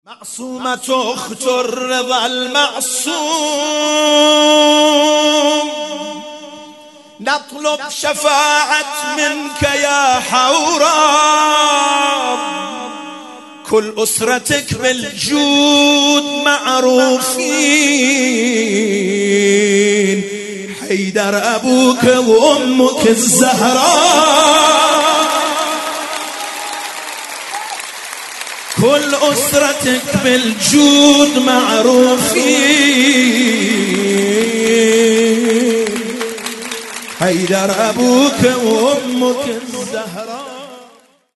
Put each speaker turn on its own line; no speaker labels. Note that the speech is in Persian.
معصومة أخت الرضا المعصوم، نطلب شفاعة منك يا حوراب. كل أسرتك بالجود معروفين، حيدر أبوك وأمك الزهراء. كل أسرتك بالجود معروفين، حيدر أبوك وأمك الزهراء.